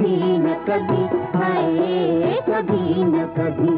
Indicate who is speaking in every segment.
Speaker 1: कभी न कभी, हाय कभी न कभी।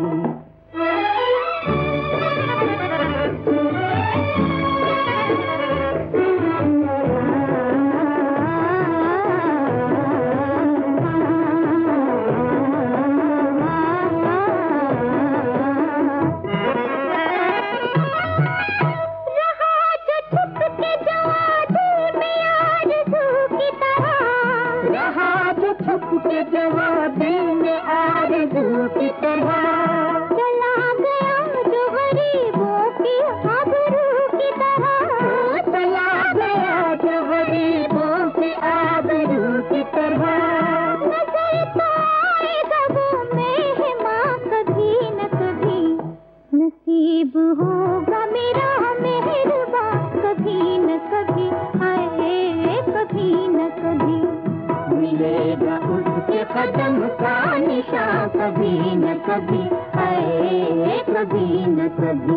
Speaker 1: छुप के जवाब में आरज़ू की तरह चला गया जो गरीबों की आबरू की तरह, चला गया जो गरीबों की आबरू की तरह। नजर तो आएगा वो मेहमां कभी न कभी, नसीब होगा मेरा मेहरबां कभी न कभी, हाय कभी न कभी। मिलेगा उसके कदम का निशान कभी न कभी, हाय कभी न कभी।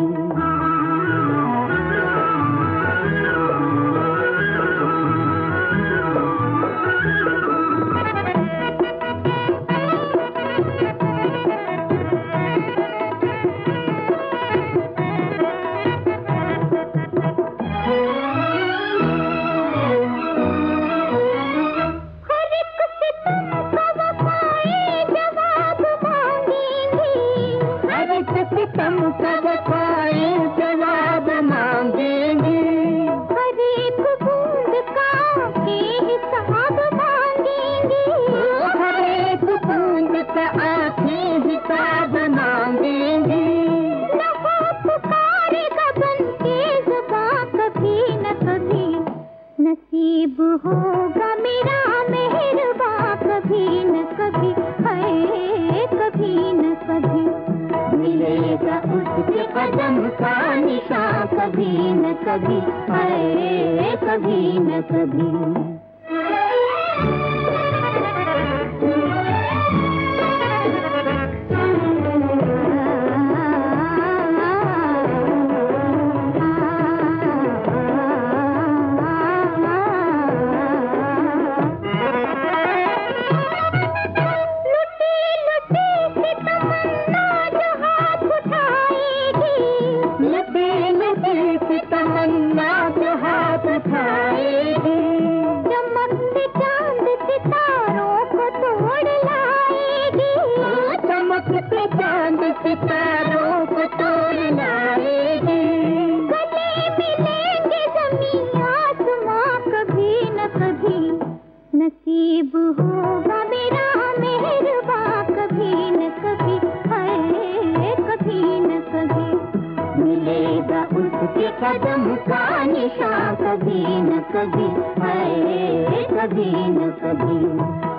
Speaker 1: सितम का वफाए जवाब मांगेंगे, हर एक बूंद का आंखें हिसाब मांगेंगे, हर एक बूंद का आंखें हिसाब मांगेंगे। नफा पुकारेगा बन के ज़ुबां कभी न कभी, नसीब होगा मेरा मेहरबां कभी न कभी, हाय कभी न कभी। मिलेगा उसके कदम का निशान कभी न कभी, हाय कभी न कभी। तमन्ना जो हाथ उठाएगी, चमकते चांद सितारों को तोड़ लाएगी, चमकते चांद सितारों को तोड़ लाएगी। गले मिलेंगे ज़मीं आसमां कभी न कभी, नसीब होगा मेरा मेहरबां कभी न कभी, हाय कभी न कभी। मिलेगा उसके कदम का निशान कभी न कभी, हाय कभी न कभी।